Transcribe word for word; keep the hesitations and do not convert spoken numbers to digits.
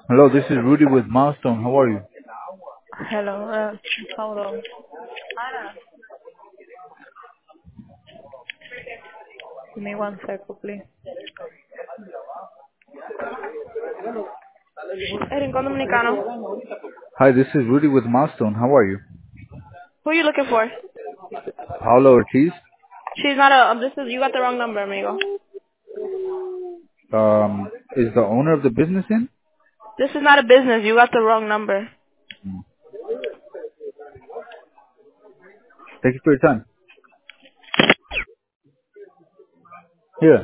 Hello, this is Rudy with Milestone. How are you? Hello, uh, hold on. Give me one second, please. Hey, Rincón Dominicano. Hi, this is Rudy with Milestone. How are you? Who are you looking for? Paula Ortiz. She's not a, um, this is, you got the wrong number, amigo. Um, is the owner of the business in? This is not a business. You got the wrong number. Thank you for your time. Here.